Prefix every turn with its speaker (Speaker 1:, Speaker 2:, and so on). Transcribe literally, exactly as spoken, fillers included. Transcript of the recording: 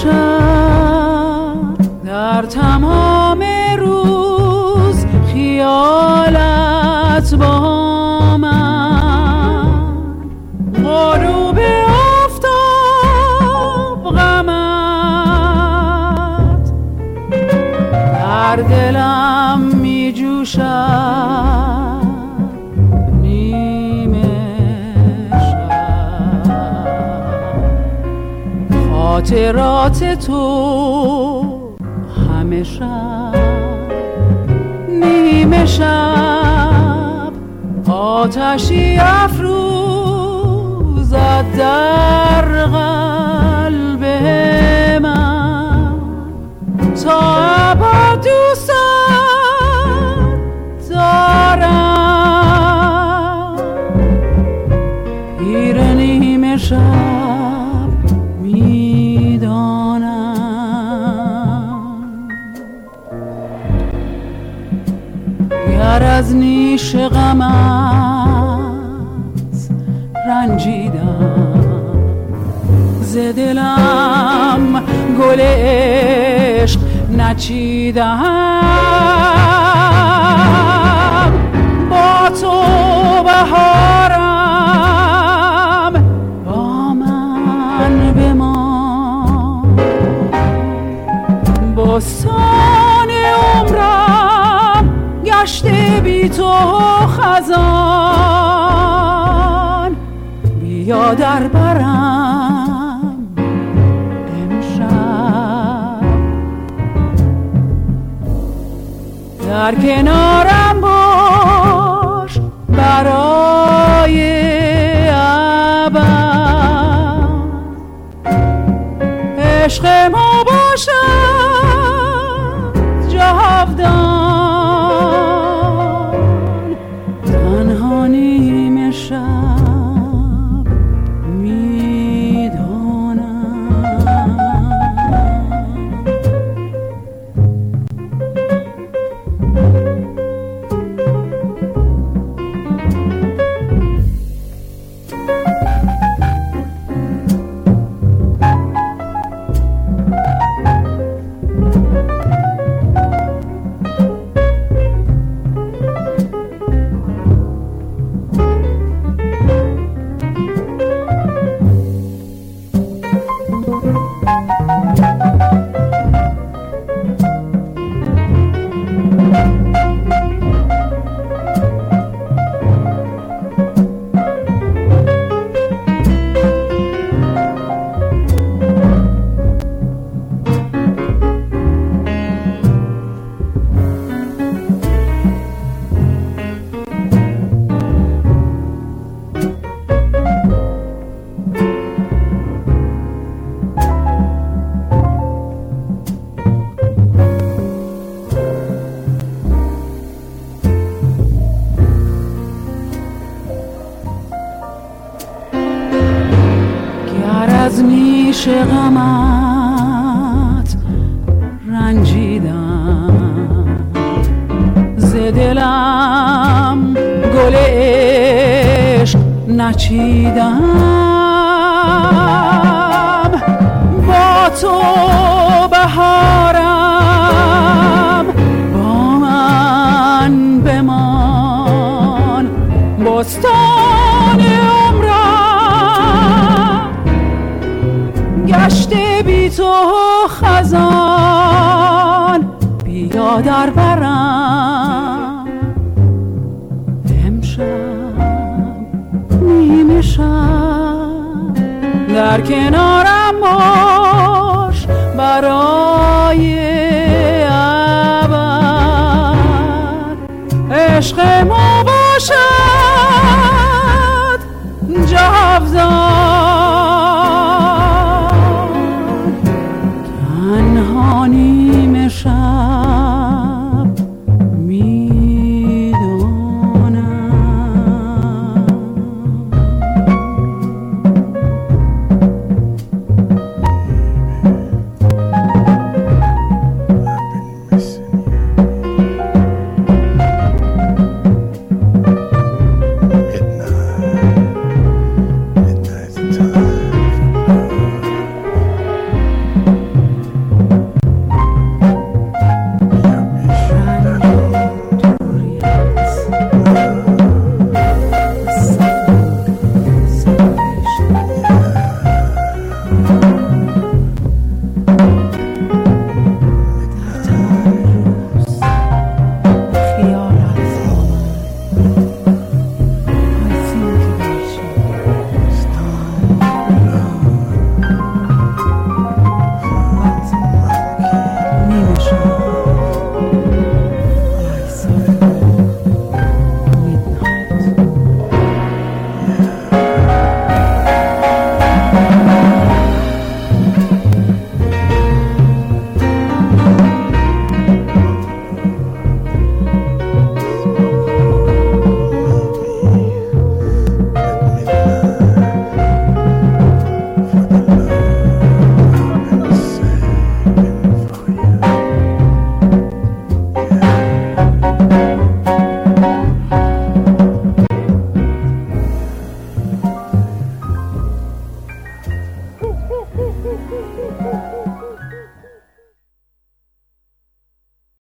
Speaker 1: شب در تمام روز خیالت با من، غروب آفتاب غمت در دلم می جوشد نیمه شب. خاطرات تو همه شب نیمه شب آتشی افروزد در قلب من، تا ابد دوست دارم. پیر نیمه شب میدانم، گر از نیش غمت رنجیدم، ز دلم گل عشق نچیدم. با تو بهارم با من بمان، بستان عمرم گشته بی تو خزان. بیا در برم امشب، در کنارم باش برای ابد. عشق ما باشد جاودان، تنها نیمه شب از نیش غمت رنجیدم، ز دلم گل عشق نچیدم. با تو بهارم با من بمان، بستان گشته بی تو خزان. بیا در برم امشب نیمه شب، در کنارم